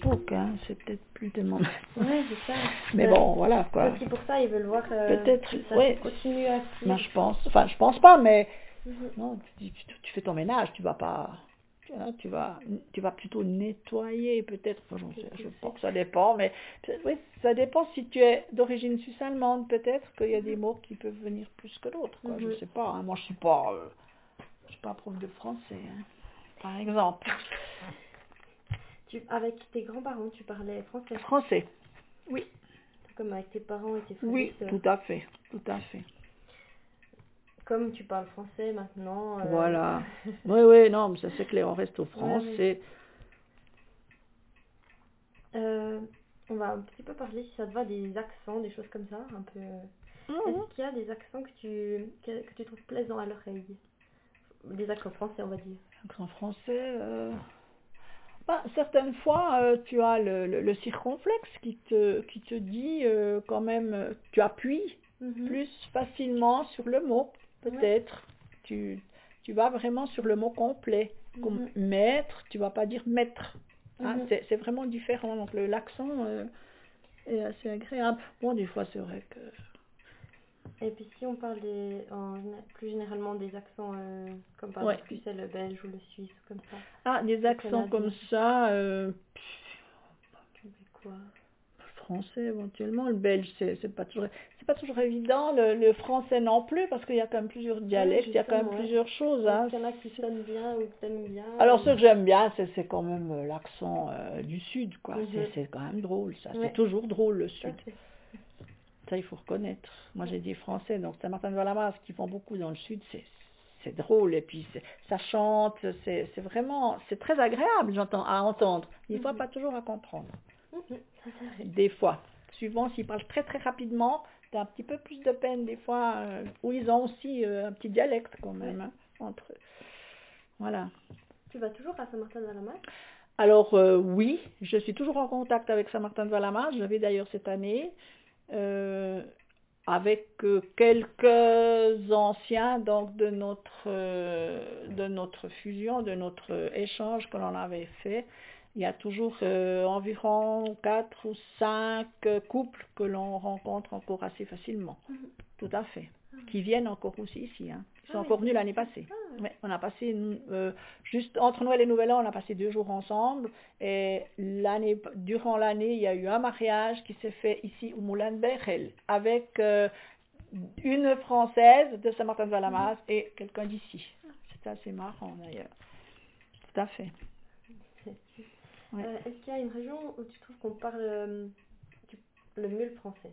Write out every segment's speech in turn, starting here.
Facebook, hein, c'est peut-être plus tellement... Ouais, c'est ça. Mais bon, voilà, quoi. C'est pour ça, ils veulent voir Peut-être, si ça ouais. continue à suivre. Ben, je pense pas, mais Mhm. non, tu fais ton ménage, tu vas pas... hein, tu vas plutôt nettoyer, peut-être. Enfin, je pense que ça dépend, mais oui, ça dépend si tu es d'origine suisse-allemande, peut-être qu'il y a des mots qui peuvent venir plus que d'autres, quoi. Je sais pas, hein. Moi, je suis pas prof de français, hein, par exemple. Avec tes grands-parents, tu parlais français, Français, oui. comme avec tes parents et tes frères Oui, et sœurs. tout à fait, tout à fait. Comme tu parles français maintenant. Voilà. Oui, oui, non, mais ça c'est clair, on reste au français. On va un petit peu parler, si ça te va, des accents, des choses comme ça, un peu. Est-ce qu'il y a des accents que tu trouves plaisants à l'oreille? Des accents français, on va dire. En français, certaines fois, tu as le circonflexe qui te dit quand même, tu appuies plus facilement sur le mot, peut-être. Tu vas vraiment sur le mot complet. Comme maître, tu vas pas dire maître. Hein, c'est vraiment différent. Donc l'accent est assez agréable. Bon, des fois, c'est vrai que... Et puis si on parle plus généralement des accents, comme par exemple, tu sais, le belge ou le suisse, comme ça. Ah, des accents comme ça, quoi? Français éventuellement, le belge c'est pas toujours évident, le français non plus, parce qu'il y a quand même plusieurs dialectes, il y a quand même plusieurs choses. Hein. Il y en a qui sonnent bien ou que t'aimes bien. Alors ce que j'aime bien, c'est quand même l'accent du sud, quoi. C'est quand même drôle, ça. C'est toujours drôle, le sud. Ça, il faut reconnaître. Moi, j'ai des Français, donc Saint-Martin-de-Valamasse, qui font beaucoup dans le sud, c'est drôle, et puis ça chante, c'est vraiment, c'est très agréable, à entendre. Des fois, pas toujours à comprendre. Des fois. Suivant s'ils parlent très très rapidement, t'as un petit peu plus de peine des fois, où ils ont aussi un petit dialecte quand même, hein, entre eux. Voilà. Tu vas toujours à Saint-Martin-de-Valamasse? Alors oui, je suis toujours en contact avec Saint-Martin-de-Valamasse, je vais d'ailleurs cette année, avec quelques anciens donc de notre fusion, de notre échange que l'on avait fait. Il y a toujours environ 4 ou 5 couples que l'on rencontre encore assez facilement. Tout à fait. Qui viennent encore aussi ici. Hein. Ils sont encore venus l'année passée. Ouais, on a passé, juste entre Noël et Nouvel An, on a passé 2 jours ensemble. Et durant l'année, il y a eu un mariage qui s'est fait ici au Moulin de Berel avec une Française de Saint-Martin-de-Valamasse et quelqu'un d'ici. C'est assez marrant d'ailleurs. Tout à fait. Ouais. Est-ce qu'il y a une région où tu trouves qu'on parle le mieux le français?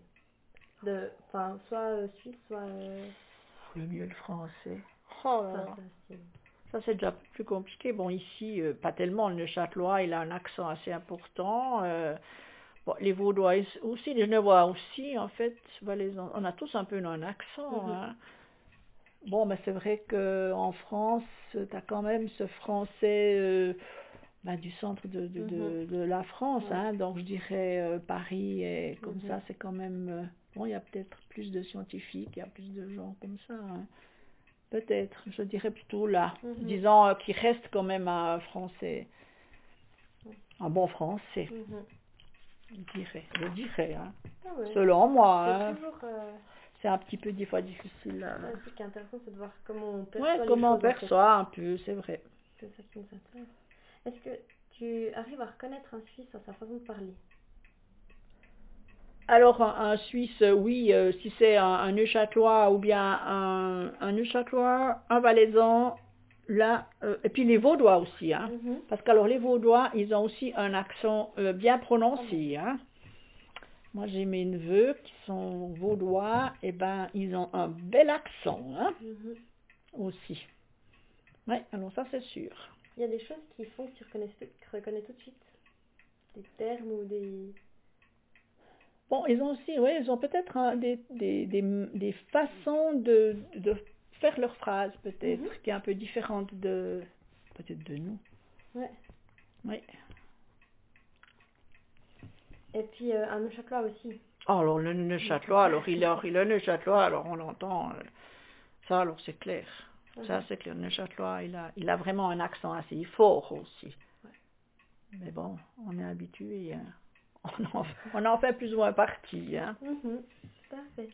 Soit suisse, soit... Le mieux le français. Oh là là. Ça, c'est déjà plus compliqué. Bon, ici, pas tellement. Le Neuchâtelois, il a un accent assez important. Bon, les Vaudois aussi, les Genevois aussi, en fait. On a tous un peu un accent. Hein. Bon, mais c'est vrai qu'en France, tu as quand même ce français du centre de la France. Hein. Donc, je dirais Paris et comme ça, c'est quand même... bon, il y a peut-être plus de scientifiques, il y a plus de gens comme ça. Hein. Peut-être, je dirais plutôt là. Disons qu'il reste quand même un français, un bon français. Je dirais, hein. Selon moi. Hein. C'est un petit peu des fois difficile. Ce qui est intéressant, c'est de voir comment on perçoit les comment choses, on perçoit un peu, c'est vrai. C'est ça qui nous intéresse. Est-ce que tu arrives à reconnaître un Suisse à sa façon de parler? Alors, un Suisse, oui, si c'est un Neuchâtelois ou bien un Neuchâtelois, un Valaisan, là, et puis les Vaudois aussi, hein, parce qu'alors les Vaudois, ils ont aussi un accent bien prononcé, hein. Moi, j'ai mes neveux qui sont Vaudois, et ben, ils ont un bel accent, hein, aussi. Oui, alors ça, c'est sûr. Il y a des choses qui font que tu reconnais tout de suite? Des termes ou des... Bon, ils ont aussi, oui, ils ont peut-être des façons de faire leurs phrases, peut-être, qui est un peu différente peut-être de nous. Ouais. Oui. Et puis, un Neuchâtelois aussi. Oh, alors, le Neuchâtelois, alors, il a le Neuchâtelois, alors, on entend, ça, alors, c'est clair. Ça, c'est clair, le Neuchâtelois, il a vraiment un accent assez fort aussi. Mais bon, on est habitué, hein. On en fait plus ou moins partie, hein. Parfait.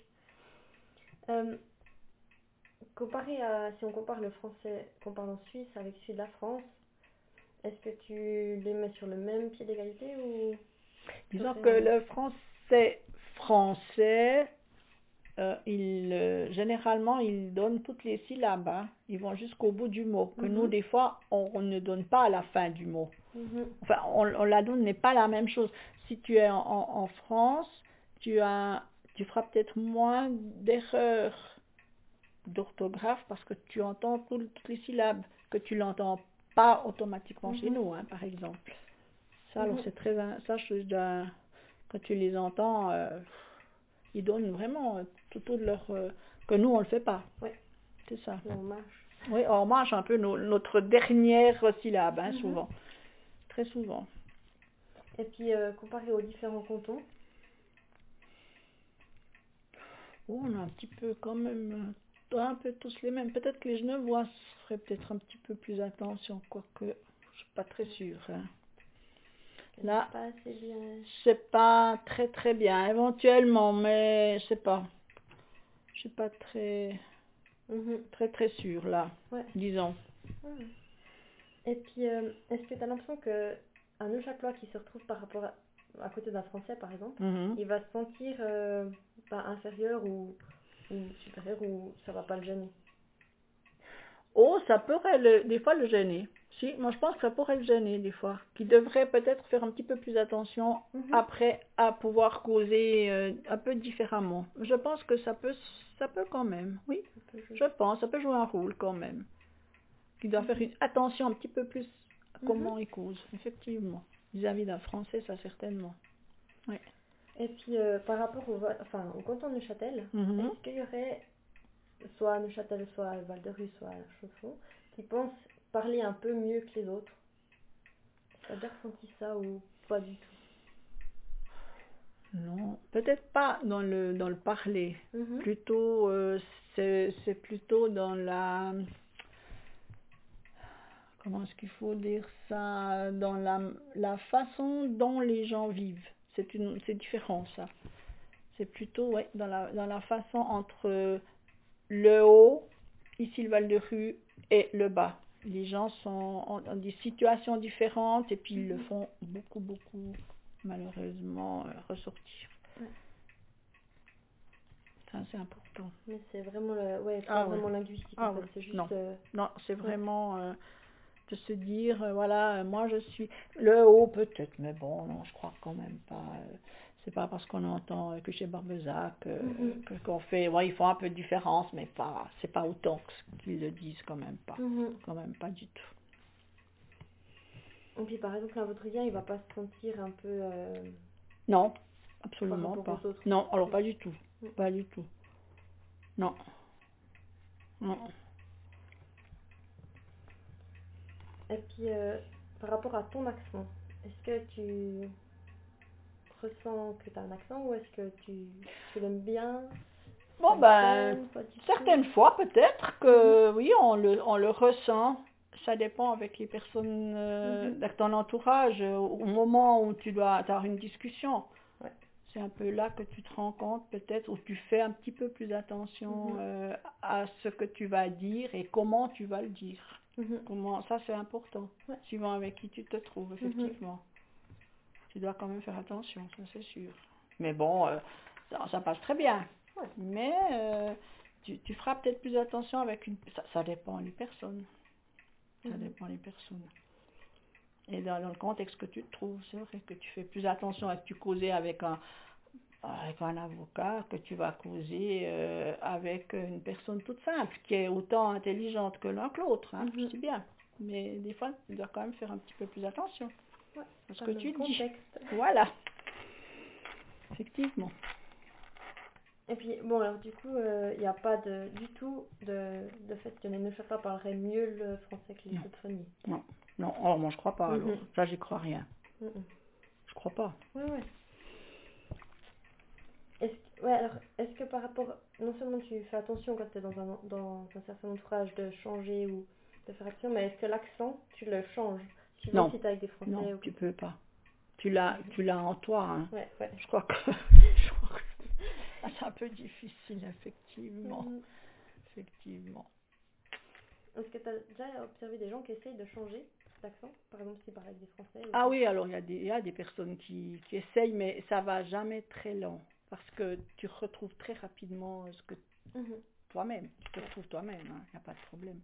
Si on compare le français qu'on parle en Suisse avec celui de la France, est-ce que tu les mets sur le même pied d'égalité ou... Disons que le français, généralement, ils donnent toutes les syllabes, hein. Ils vont jusqu'au bout du mot. Que nous, des fois, on ne donne pas à la fin du mot. Enfin, on la donne, mais pas la même chose. Si tu es en France, tu feras peut-être moins d'erreurs d'orthographe parce que tu entends toutes les syllabes, que tu l'entends pas automatiquement chez nous, hein, par exemple. Ça, alors c'est très... Ça, quand tu les entends, ils donnent vraiment tout de leur... que nous, on le fait pas. Oui. C'est ça. On marche. Oui, on marche un peu notre dernière syllabe, hein, souvent. Très souvent. Et puis, comparé aux différents cantons? Oh, on a un petit peu quand même... un peu tous les mêmes. Peut-être que les Genevois feraient peut-être un petit peu plus attention, quoique je suis pas très sûre. Hein. Là, pas assez bien. c'est pas très très bien, éventuellement, mais je sais pas. Je suis pas très très sûre là, disons. Et puis, est-ce que tu as l'impression que un neuchâtelois qui se retrouve par rapport à côté d'un Français, par exemple, il va se sentir inférieur ou supérieur ou ça va pas le gêner? Oh, ça pourrait des fois le gêner. Si, moi je pense que ça pourrait le gêner des fois. Qu'il devrait peut-être faire un petit peu plus attention après à pouvoir causer un peu différemment. Je pense que ça peut quand même, oui. Je pense, ça peut jouer un rôle quand même. Qu'il doit faire une attention un petit peu plus à comment il cause, effectivement. Vis-à-vis d'un Français, ça certainement. Oui. Et puis par rapport au canton de Neuchâtel, est-ce qu'il y aurait soit à Neuchâtel, soit à Val-de-Rue, soit à Chaux-de-Fonds, qui pensent parler un peu mieux que les autres? Tu as déjà ressenti ça ou pas du tout? Non, peut-être pas dans le parler. Plutôt, c'est plutôt dans la... Comment est-ce qu'il faut dire ça? Dans la façon dont les gens vivent. C'est différent, ça. C'est plutôt, ouais, dans la façon entre le haut, ici le Val-de-Rue, et le bas. Les gens ont des situations différentes et puis ils le font beaucoup, malheureusement, ressortir. Ça, c'est important. Mais c'est vraiment, vraiment linguistique, en fait. C'est juste... Non, c'est vraiment de se dire, voilà, moi je suis... Le haut peut-être, mais bon, non, je crois quand même pas... c'est pas parce qu'on entend que chez Barbezac qu'on fait, ils font un peu de différence, mais pas, c'est pas autant qu'ils le disent quand même pas. Quand même pas du tout. Et puis par exemple, un Vaudrillien, il va pas se sentir un peu... Non, absolument pas. Non, alors pas du tout. Pas du tout. Non. Non. Et puis par rapport à ton accent, est-ce que tu ressens que tu as un accent ou est-ce que tu l'aimes bien? Bon, certaines fois peut-être que oui, on le ressent. Ça dépend avec les personnes de ton entourage. Au moment où tu dois avoir une discussion, c'est un peu là que tu te rends compte peut-être, où tu fais un petit peu plus attention à ce que tu vas dire et comment tu vas le dire. Ça c'est important, suivant avec qui tu te trouves, effectivement. Tu dois quand même faire attention, ça c'est sûr. Mais bon, ça passe très bien. Mais tu feras peut-être plus attention avec ça dépend des personnes. Ça dépend des personnes. Et dans le contexte que tu te trouves, c'est vrai que tu fais plus attention à ce que tu causais avec un avocat, que tu vas causer avec une personne toute simple, qui est autant intelligente que l'un que l'autre. Hein, c'est bien. Mais des fois, tu dois quand même faire un petit peu plus attention à ce que tu dis. Voilà. Effectivement. Et puis, bon, alors du coup, il n'y a pas du tout de fait que les Neuchâtelois parleraient mieux le français que les Chaux-de-Fonniers. Non, non, alors moi je crois pas, alors. Ça, j'y crois rien. Je crois pas. Est-ce que par rapport, non seulement tu fais attention quand tu es dans un certain entourage de changer ou de faire action, mais est-ce que l'accent, tu le changes Tu vois si t'es avec des Français non, ou... tu peux pas. Tu l'as en toi. Hein. Ouais. Je crois que c'est un peu difficile, effectivement. Effectivement. Est-ce que tu as déjà observé des gens qui essayent de changer d'accent? Par exemple, s'ils parlent avec des Français Ah oui, alors il y a des personnes qui essayent, mais ça va jamais très lent. Parce que tu retrouves très rapidement ce que toi-même. Tu te retrouves toi-même, il n'y a pas de problème.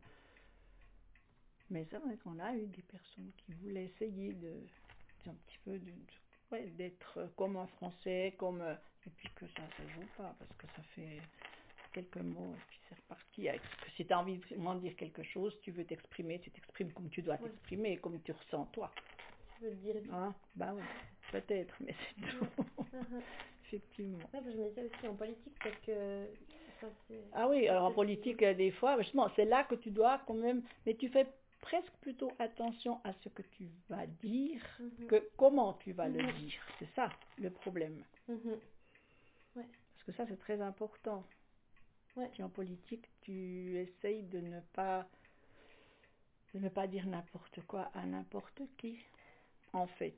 Mais c'est vrai qu'on a eu des personnes qui voulaient essayer un petit peu d'être comme un Français, et puis que ça ne joue pas, parce que ça fait quelques mots, et puis c'est reparti. Si tu as envie de dire quelque chose, tu veux t'exprimer, tu t'exprimes comme tu dois t'exprimer, comme tu ressens toi. Tu veux le dire vite. Hein? Ben oui, peut-être, mais c'est tout. Effectivement. Ouais, je me disais aussi en politique, peut-être que ça c'est... Ah oui, alors en politique, des fois, justement, c'est là que tu dois quand même, mais tu fais presque plutôt attention à ce que tu vas dire que comment tu vas le dire. C'est ça le problème. Parce que ça, c'est très important. Tu es en politique, tu essayes de ne pas dire n'importe quoi à n'importe qui, en fait.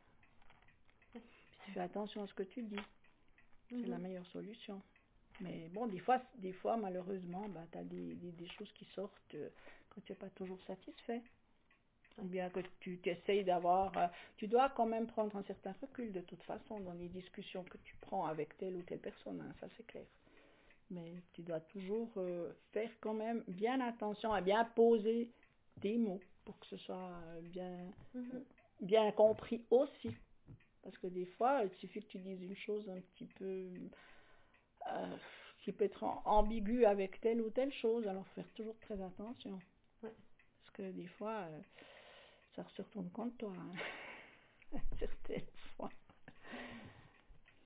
Tu fais attention à ce que tu dis. C'est la meilleure solution. Mais bon, des fois malheureusement, tu as des choses qui sortent quand tu n'es pas toujours satisfait. Ou bien que tu t'essayes d'avoir... tu dois quand même prendre un certain recul de toute façon dans les discussions que tu prends avec telle ou telle personne, hein, ça c'est clair. Mais tu dois toujours faire quand même bien attention à bien poser tes mots pour que ce soit bien compris aussi. Parce que des fois, il suffit que tu dises une chose un petit peu... qui peut être ambigu avec telle ou telle chose, alors faire toujours très attention. Parce que des fois, ça se retourne contre toi. Hein.